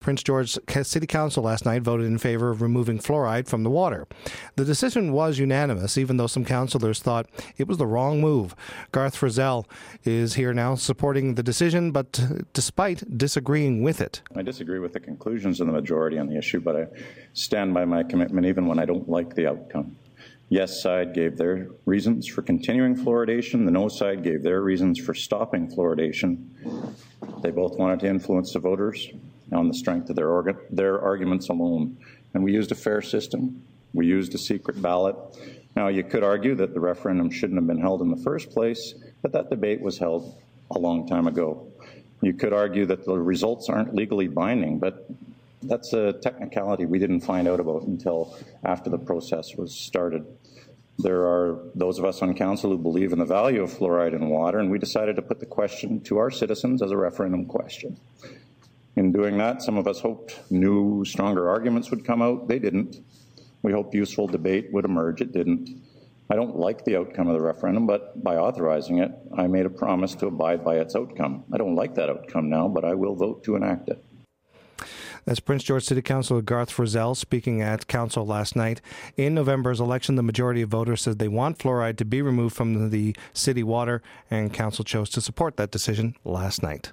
Prince George City Council last night voted in favor of removing fluoride from the water. The decision was unanimous, even though some councillors thought it was the wrong move. Garth Frizzell is here now supporting the decision, but despite disagreeing with it. I disagree with the conclusions of the majority on the issue, but I stand by my commitment even when I don't like the outcome. Yes side gave their reasons for continuing fluoridation. The no side gave their reasons for stopping fluoridation. They both wanted to influence the voters on the strength of their arguments alone. And we used a fair system. We used a secret ballot. Now, you could argue that the referendum shouldn't have been held in the first place, but that debate was held a long time ago. You could argue that the results aren't legally binding, but that's a technicality we didn't find out about until after the process was started. There are those of us on council who believe in the value of fluoride in water, and we decided to put the question to our citizens as a referendum question. In doing that, some of us hoped new, stronger arguments would come out. They didn't. We hoped useful debate would emerge. It didn't. I don't like the outcome of the referendum, but by authorizing it, I made a promise to abide by its outcome. I don't like that outcome now, but I will vote to enact it. That's Prince George City Councillor Garth Frizzell speaking at council last night. In November's election, the majority of voters said they want fluoride to be removed from the city water, and council chose to support that decision last night.